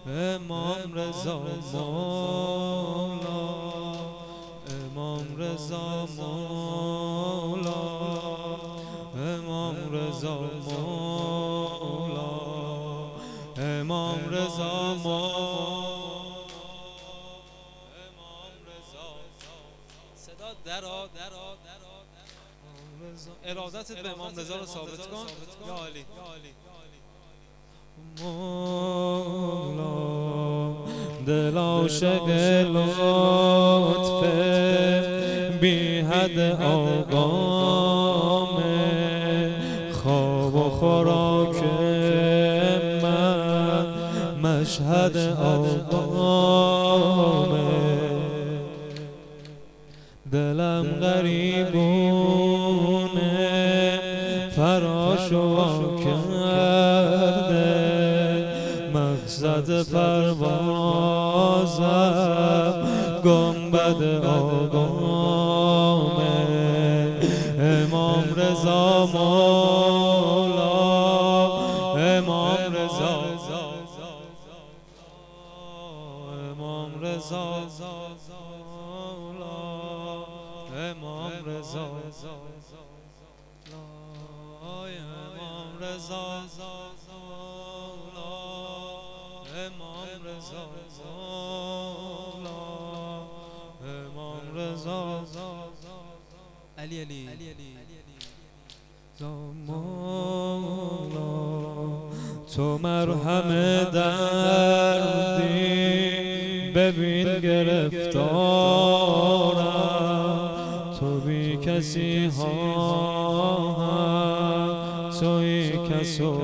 امام رضا مولا، امام رضا مولا، امام رضا مولا، امام رضا مولا، امام رضا. صدا درا ارادتت به امام رضا رو ثابت کن. یا علی مولا، دل عاشق لطف بی حد آقامه، خواب و خوراک من مشهد آقامه. دلم غریبونه فراشو کرده، مقصد پروازم گنبد آقامه. امام رضا مولا، امام رضا، امام رضا مولا، امام رضا، امام رضا، امام رضا، امام رضا، علی مولا. تو مرهم دردی ببین گرفتارم، تو بی کسی ها هم توی کس و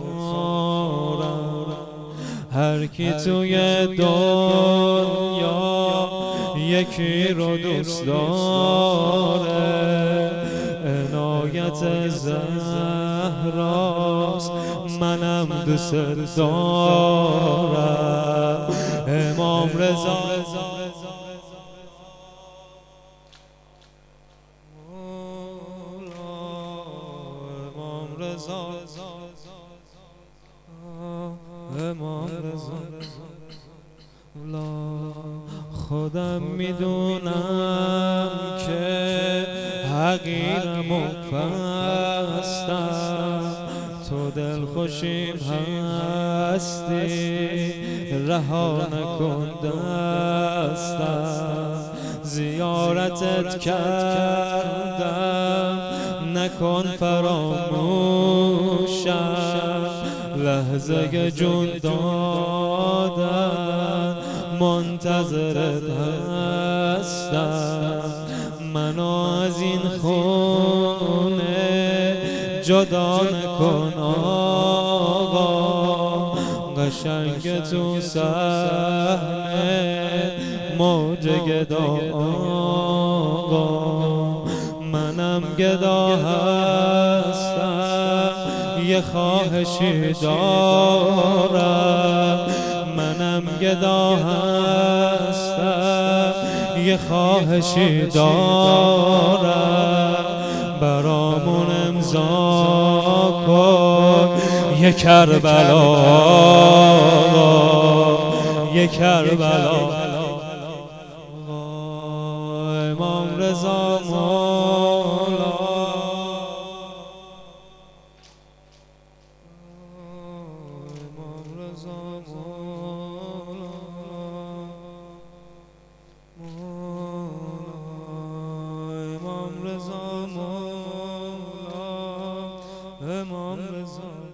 کارم. هر کی توی دنیا یکی رو دوست داره، عنایت زهراست منم دوست دارم. امام رضا امام رضا، امام رضا. خودم میدونم که حقیرم و پستم، تو دلخوشیم هستی رها نکن دستم. زیارتت کردم نکن فراموشم، لحظه جون دادن منتظرت هستم. منو از این خونه جدا نکن آقا، قشنگ تو صحنه موج گدا آقا. منم گدا هستم یه خواهشی دارم، منم گدا هستم یه خواهشی دارم. برامون امضا کن یه کربلا، یه کربلا. امام رضا مولا، امام رضا مولا، امام رضا مولا، امام رضا.